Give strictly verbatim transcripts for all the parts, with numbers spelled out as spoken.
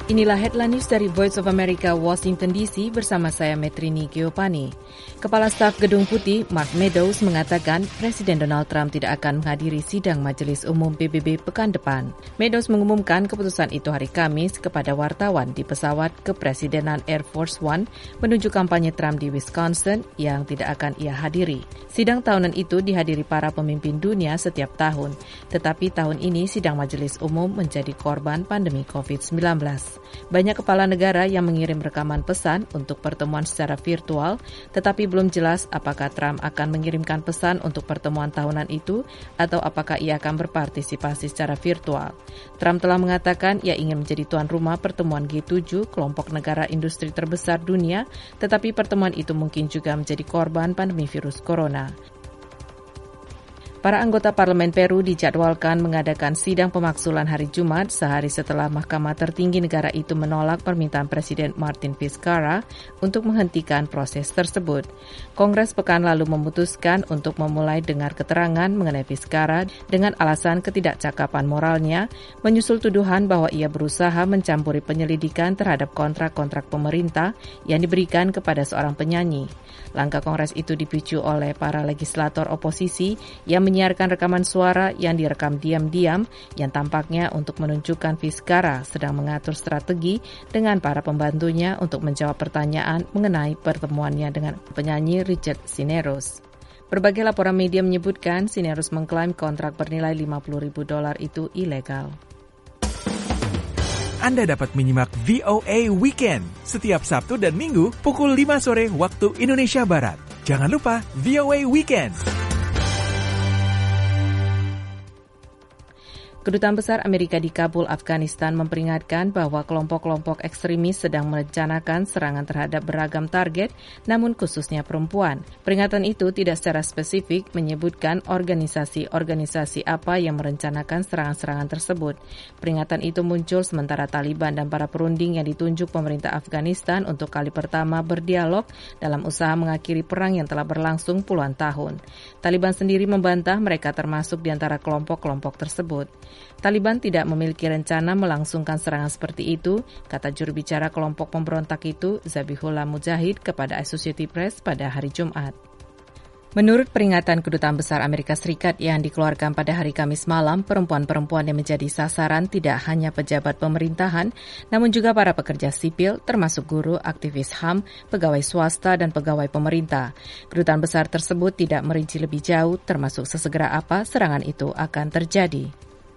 Inilah headline news dari Voice of America, Washington D C bersama saya Metrini Giopani. Kepala Staf Gedung Putih Mark Meadows mengatakan Presiden Donald Trump tidak akan menghadiri sidang Majelis Umum P B B pekan depan. Meadows mengumumkan keputusan itu hari Kamis kepada wartawan di pesawat kepresidenan Air Force One menuju kampanye Trump di Wisconsin yang tidak akan ia hadiri. Sidang tahunan itu dihadiri para pemimpin dunia setiap tahun, tetapi tahun ini sidang Majelis Umum menjadi korban pandemi covid sembilan belas. Banyak kepala negara yang mengirim rekaman pesan untuk pertemuan secara virtual, tetapi belum jelas apakah Trump akan mengirimkan pesan untuk pertemuan tahunan itu atau apakah ia akan berpartisipasi secara virtual. Trump telah mengatakan ia ingin menjadi tuan rumah pertemuan G tujuh, kelompok negara industri terbesar dunia, tetapi pertemuan itu mungkin juga menjadi korban pandemi virus corona. Para anggota parlemen Peru dijadwalkan mengadakan sidang pemaksulan hari Jumat sehari setelah Mahkamah Tertinggi negara itu menolak permintaan Presiden Martin Vizcarra untuk menghentikan proses tersebut. Kongres pekan lalu memutuskan untuk memulai dengar keterangan mengenai Vizcarra dengan alasan ketidakcakapan moralnya, menyusul tuduhan bahwa ia berusaha mencampuri penyelidikan terhadap kontrak-kontrak pemerintah yang diberikan kepada seorang penyanyi. Langkah Kongres itu dipicu oleh para legislator oposisi yang menyiarkan rekaman suara yang direkam diam-diam yang tampaknya untuk menunjukkan Vizcarra sedang mengatur strategi dengan para pembantunya untuk menjawab pertanyaan mengenai pertemuannya dengan penyanyi Richard Cisneros. Berbagai laporan media menyebutkan Cisneros mengklaim kontrak bernilai lima puluh ribu dolar itu ilegal. Anda dapat menyimak V O A Weekend setiap Sabtu dan Minggu pukul lima sore waktu Indonesia Barat. Jangan lupa V O A Weekend. Kedutaan Besar Amerika di Kabul, Afghanistan memperingatkan bahwa kelompok-kelompok ekstremis sedang merencanakan serangan terhadap beragam target, namun khususnya perempuan. Peringatan itu tidak secara spesifik menyebutkan organisasi-organisasi apa yang merencanakan serangan-serangan tersebut. Peringatan itu muncul sementara Taliban dan para perunding yang ditunjuk pemerintah Afghanistan untuk kali pertama berdialog dalam usaha mengakhiri perang yang telah berlangsung puluhan tahun. Taliban sendiri membantah mereka termasuk di antara kelompok-kelompok tersebut. Taliban tidak memiliki rencana melangsungkan serangan seperti itu, kata juru bicara kelompok pemberontak itu, Zabihullah Mujahid, kepada Associated Press pada hari Jumat. Menurut peringatan Kedutaan Besar Amerika Serikat yang dikeluarkan pada hari Kamis malam, perempuan-perempuan yang menjadi sasaran tidak hanya pejabat pemerintahan, namun juga para pekerja sipil, termasuk guru, aktivis H A M, pegawai swasta, dan pegawai pemerintah. Kedutaan Besar tersebut tidak merinci lebih jauh, termasuk sesegera apa serangan itu akan terjadi.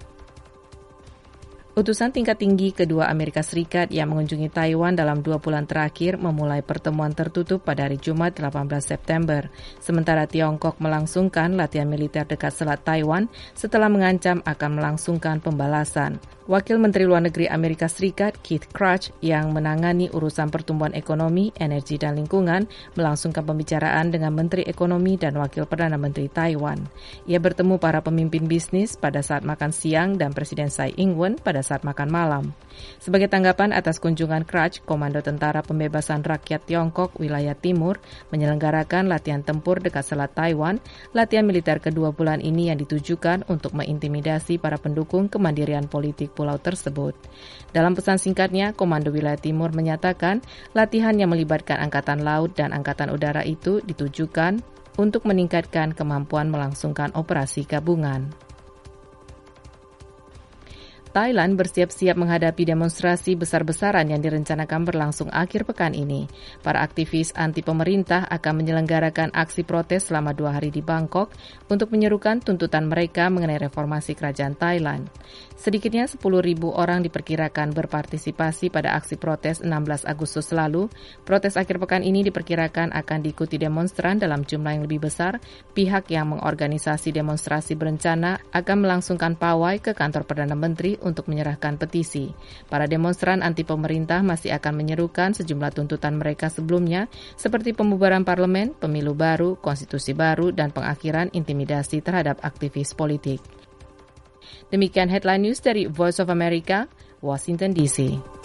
Utusan tingkat tinggi kedua Amerika Serikat yang mengunjungi Taiwan dalam dua bulan terakhir memulai pertemuan tertutup pada hari Jumat delapan belas September, sementara Tiongkok melangsungkan latihan militer dekat Selat Taiwan setelah mengancam akan melangsungkan pembalasan. Wakil Menteri Luar Negeri Amerika Serikat Keith Krach yang menangani urusan pertumbuhan ekonomi, energi, dan lingkungan melangsungkan pembicaraan dengan Menteri Ekonomi dan Wakil Perdana Menteri Taiwan. Ia bertemu para pemimpin bisnis pada saat makan siang dan Presiden Tsai Ing-wen pada saat makan malam. Sebagai tanggapan atas kunjungan Krach, Komando Tentara Pembebasan Rakyat Tiongkok Wilayah Timur menyelenggarakan latihan tempur dekat Selat Taiwan. Latihan militer kedua bulan ini yang ditujukan untuk mengintimidasi para pendukung kemandirian politik pulau tersebut. Dalam pesan singkatnya, Komando Wilayah Timur menyatakan latihan yang melibatkan Angkatan Laut dan Angkatan Udara itu ditujukan untuk meningkatkan kemampuan melangsungkan operasi gabungan. Thailand bersiap-siap menghadapi demonstrasi besar-besaran yang direncanakan berlangsung akhir pekan ini. Para aktivis anti-pemerintah akan menyelenggarakan aksi protes selama dua hari di Bangkok untuk menyerukan tuntutan mereka mengenai reformasi kerajaan Thailand. Sedikitnya sepuluh ribu orang diperkirakan berpartisipasi pada aksi protes enam belas Agustus lalu. Protes akhir pekan ini diperkirakan akan diikuti demonstran dalam jumlah yang lebih besar. Pihak yang mengorganisasi demonstrasi berencana akan melangsungkan pawai ke kantor Perdana Menteri untuk menyerahkan petisi. Para demonstran anti-pemerintah masih akan menyerukan sejumlah tuntutan mereka sebelumnya, seperti pembubaran parlemen, pemilu baru, konstitusi baru, dan pengakhiran intimidasi terhadap aktivis politik. Demikian headline news dari Voice of America, Washington D C.